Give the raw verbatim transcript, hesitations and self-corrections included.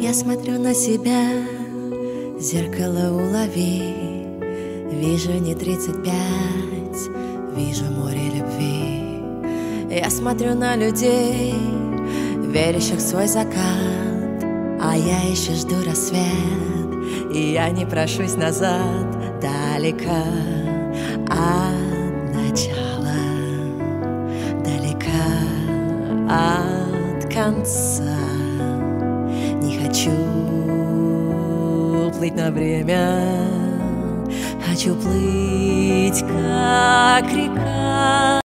Я смотрю на себя, зеркало улови. Вижу не тридцать пять, вижу море любви. Я смотрю на людей, верящих в свой закат, а я еще жду рассвет, и я не прошусь назад, далеко от начала, далеко от конца. Не хочу плыть на время, хочу плыть, как река.